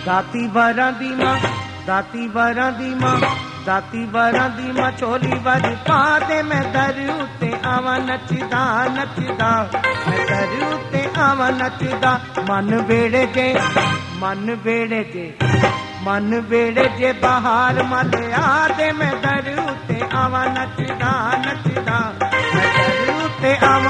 दाती वरां दी मां, दाती वरां दी मां, दाती वरां दी मां चोली वरी पा दे मैं दर उत्ते आवां नचदा नचदा, मैं दर उत्ते आवां नचदा। मन वेड़े जे, मन वेड़े जे, मन वेड़े जे बहार मलिया दे मैं दर उत्ते आवां नचदा नचदा, मैं दर उत्ते आवां।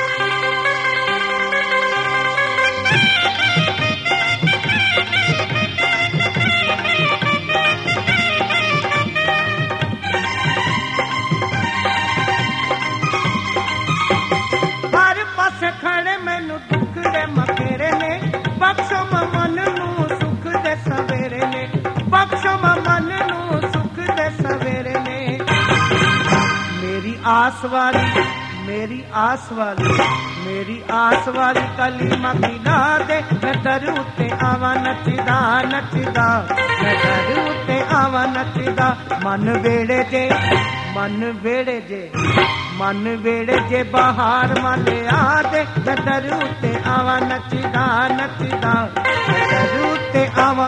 खड़े मैनू दुख दे मखेरे ने, बख्शो मन नू सुख दे सवेरे ने, बख्शो मन नू सुख दे सवेरे ने। मेरी आस वाली, मेरी आस वाली, मेरी आस वाली कलीमा खिला दे मैं दर उत्ते आवां नचदा नचदा, मैं दर उत्ते आवां नचदा। मन वेड़े जे, मन वेड़े जे, मन वेड़े जे बहार मलिया दे मैं दर उत्ते आवां नचदा नचदा, मैं दर उत्ते आवां।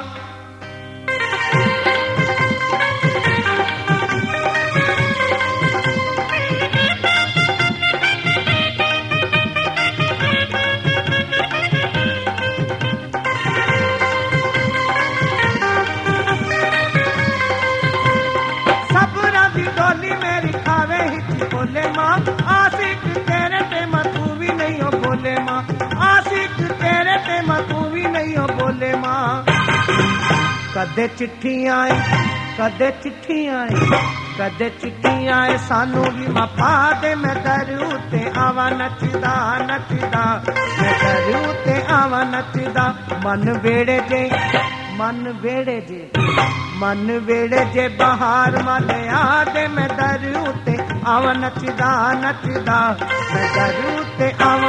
सबरा दी डोली मेरी खावे ही बोले मां, आशिक तेरे ते मां तू भी नहीं हो बोले मां, आशिक तेरे ते मां तू भी नहीं हो बोले मां। कदे चिट्ठी आए, कदे चिट्ठी आए, कदे चिट्ठी आए सानू भी मां पा दे मैं दर उत्ते आवां नचदा नचदा, मैं दर उत्ते आवां नचदा। मन वेड़े जे, मन वेड़े जे, मन वेड़े जे बहार मलिया दे मैं दर उत्ते आवां नचदा नचदा, मैं दर उत्ते आवां।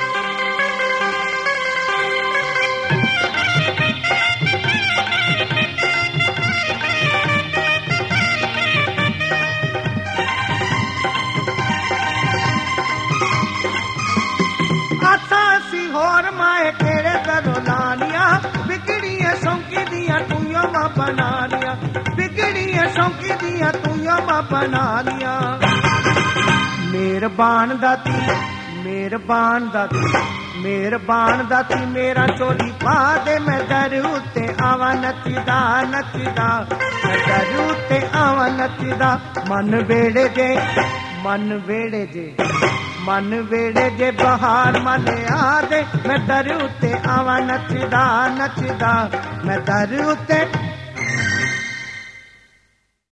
आसासी होर माए केड़े करो लानिया, बिगड़ी है सौंकी दिया तू यो मां बना लिया, बिगड़ी है सौंकी दिया तू यो मां बना लिया। मेहरबान दाती, मेहरबान दाती, मेहरबान दाती मेरा चोली पा दे मैं दर उत्ते आवां नचदा नचदा, मैं दर उत्ते आवां नचदा। मन वेड़े जे, मन वेड़े जे, मन वेड़े जे बहार मलिया दे मैं दर उत्ते आवां नचदा नचदा, मैं दर उत्ते